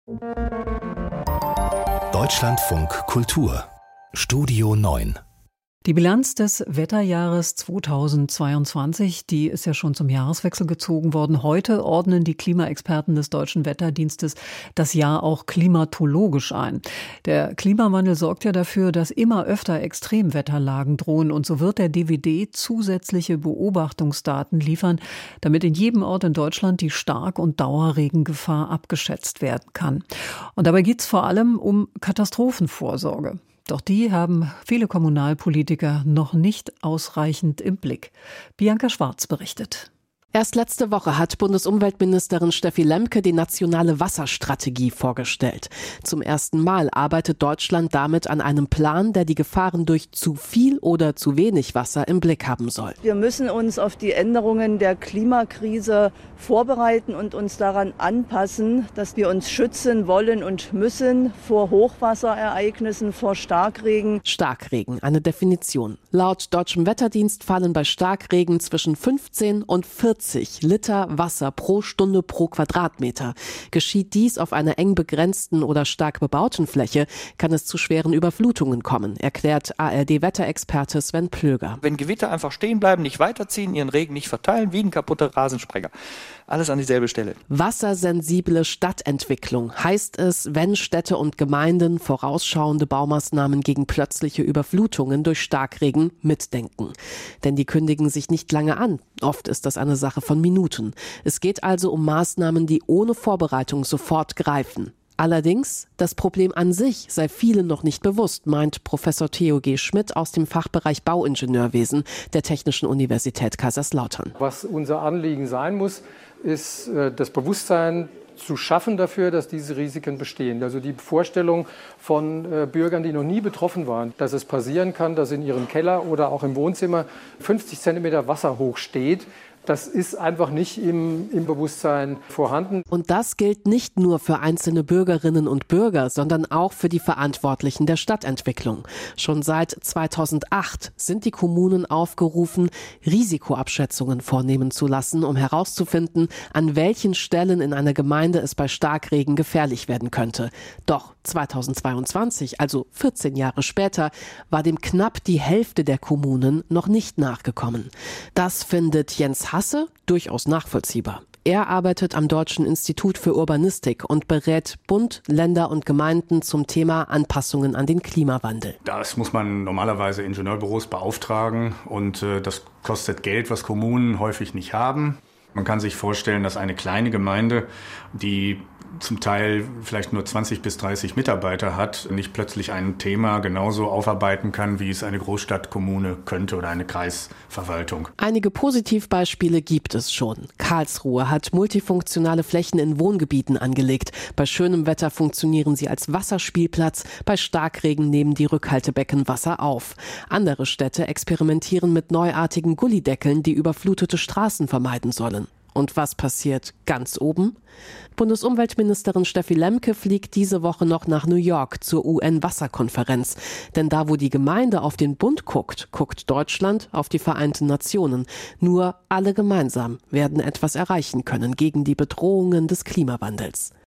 Deutschlandfunk Kultur Studio 9. Die Bilanz des Wetterjahres 2022, die ist ja schon zum Jahreswechsel gezogen worden. Heute ordnen die Klimaexperten des Deutschen Wetterdienstes das Jahr auch klimatologisch ein. Der Klimawandel sorgt ja dafür, dass immer öfter Extremwetterlagen drohen. Und so wird der DWD zusätzliche Beobachtungsdaten liefern, damit in jedem Ort in Deutschland die Stark- und Dauerregengefahr abgeschätzt werden kann. Und dabei geht es vor allem um Katastrophenvorsorge. Doch die haben viele Kommunalpolitiker noch nicht ausreichend im Blick. Bianca Schwarz berichtet. Erst letzte Woche hat Bundesumweltministerin Steffi Lemke die nationale Wasserstrategie vorgestellt. Zum ersten Mal arbeitet Deutschland damit an einem Plan, der die Gefahren durch zu viel oder zu wenig Wasser im Blick haben soll. Wir müssen uns auf die Änderungen der Klimakrise vorbereiten und uns daran anpassen, dass wir uns schützen wollen und müssen vor Hochwasserereignissen, vor Starkregen. Starkregen, eine Definition. Laut Deutschem Wetterdienst fallen bei Starkregen zwischen 15 und 40 Liter Wasser pro Stunde pro Quadratmeter. Geschieht dies auf einer eng begrenzten oder stark bebauten Fläche, kann es zu schweren Überflutungen kommen, erklärt ARD-Wetterexperte Sven Plöger. Wenn Gewitter einfach stehen bleiben, nicht weiterziehen, ihren Regen nicht verteilen, wie ein kaputter Rasensprenger. Alles an dieselbe Stelle. Wassersensible Stadtentwicklung heißt es, wenn Städte und Gemeinden vorausschauende Baumaßnahmen gegen plötzliche Überflutungen durch Starkregen mitdenken. Denn die kündigen sich nicht lange an. Oft ist das eine Sache von Minuten. Es geht also um Maßnahmen, die ohne Vorbereitung sofort greifen. Allerdings, das Problem an sich sei vielen noch nicht bewusst, meint Professor Theo G. Schmidt aus dem Fachbereich Bauingenieurwesen der Technischen Universität Kaiserslautern. Was unser Anliegen sein muss, ist das Bewusstsein zu schaffen dafür, dass diese Risiken bestehen. Also die Vorstellung von Bürgern, die noch nie betroffen waren, dass es passieren kann, dass in ihrem Keller oder auch im Wohnzimmer 50 Zentimeter Wasser hoch steht. Das ist einfach nicht im Bewusstsein vorhanden. Und das gilt nicht nur für einzelne Bürgerinnen und Bürger, sondern auch für die Verantwortlichen der Stadtentwicklung. Schon seit 2008 sind die Kommunen aufgerufen, Risikoabschätzungen vornehmen zu lassen, um herauszufinden, an welchen Stellen in einer Gemeinde es bei Starkregen gefährlich werden könnte. Doch 2022, also 14 Jahre später, war dem knapp die Hälfte der Kommunen noch nicht nachgekommen. Das findet Jens Hasse durchaus nachvollziehbar. Er arbeitet am Deutschen Institut für Urbanistik und berät Bund, Länder und Gemeinden zum Thema Anpassungen an den Klimawandel. Das muss man normalerweise Ingenieurbüros beauftragen und das kostet Geld, was Kommunen häufig nicht haben. Man kann sich vorstellen, dass eine kleine Gemeinde, die zum Teil vielleicht nur 20 bis 30 Mitarbeiter hat, nicht plötzlich ein Thema genauso aufarbeiten kann, wie es eine Großstadtkommune könnte oder eine Kreisverwaltung. Einige Positivbeispiele gibt es schon. Karlsruhe hat multifunktionale Flächen in Wohngebieten angelegt. Bei schönem Wetter funktionieren sie als Wasserspielplatz. Bei Starkregen nehmen die Rückhaltebecken Wasser auf. Andere Städte experimentieren mit neuartigen Gullideckeln, die überflutete Straßen vermeiden sollen. Und was passiert ganz oben? Bundesumweltministerin Steffi Lemke fliegt diese Woche noch nach New York zur UN-Wasserkonferenz. Denn da, wo die Gemeinde auf den Bund guckt, guckt Deutschland auf die Vereinten Nationen. Nur alle gemeinsam werden etwas erreichen können gegen die Bedrohungen des Klimawandels.